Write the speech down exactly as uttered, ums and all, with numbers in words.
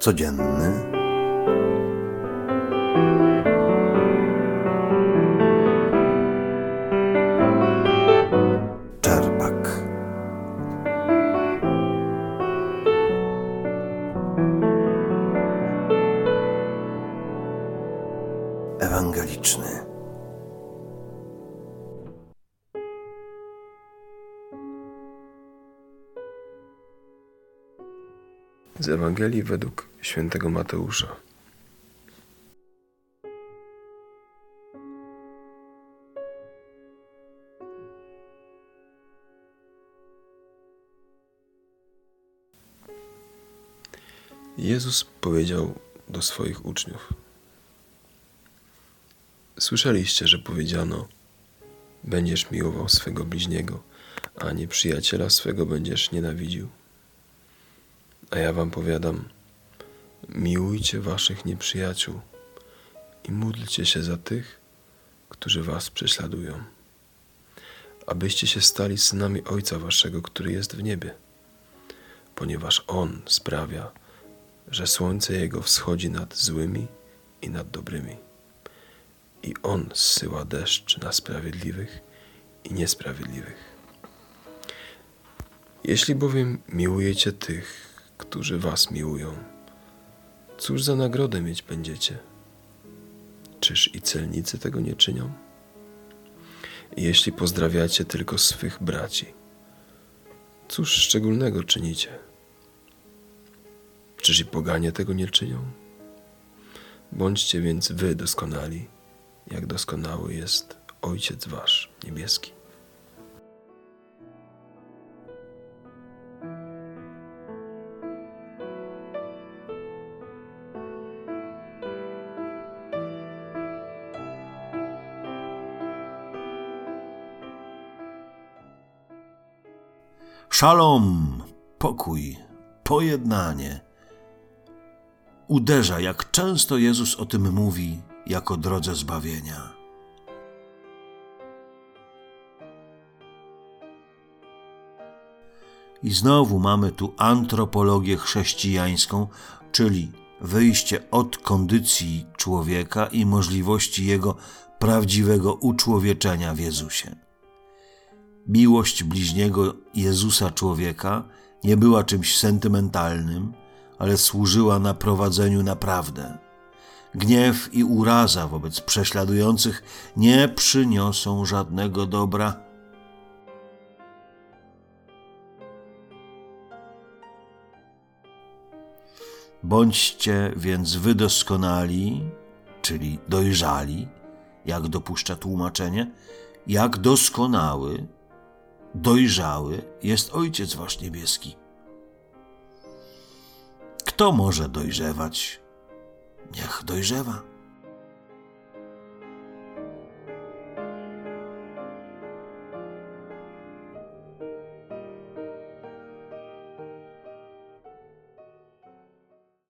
codzienny. Czerpak. Ewangeliczny. Z Ewangelii według świętego Mateusza. Jezus powiedział do swoich uczniów: Słyszeliście, że powiedziano: będziesz miłował swego bliźniego, a nieprzyjaciela swego będziesz nienawidził. A ja wam powiadam, miłujcie waszych nieprzyjaciół i módlcie się za tych, którzy was prześladują, abyście się stali synami Ojca waszego, który jest w niebie, ponieważ On sprawia, że słońce Jego wschodzi nad złymi i nad dobrymi. I On zsyła deszcz na sprawiedliwych i niesprawiedliwych. Jeśli bowiem miłujecie tych, którzy was miłują, cóż za nagrodę mieć będziecie? Czyż i celnicy tego nie czynią? I jeśli pozdrawiacie tylko swych braci, cóż szczególnego czynicie? Czyż i poganie tego nie czynią? Bądźcie więc wy doskonali, jak doskonały jest Ojciec wasz niebieski. Szalom, pokój, pojednanie. Uderza, jak często Jezus o tym mówi, jako drodze zbawienia. I znowu mamy tu antropologię chrześcijańską, czyli wyjście od kondycji człowieka i możliwości jego prawdziwego uczłowieczenia w Jezusie. Miłość bliźniego Jezusa człowieka nie była czymś sentymentalnym, ale służyła naprowadzeniu na prawdę. Gniew i uraza wobec prześladujących nie przyniosą żadnego dobra. Bądźcie więc wy doskonali, czyli dojrzali, jak dopuszcza tłumaczenie, jak doskonały, dojrzały jest Ojciec wasz niebieski. Kto może dojrzewać? Niech dojrzewa.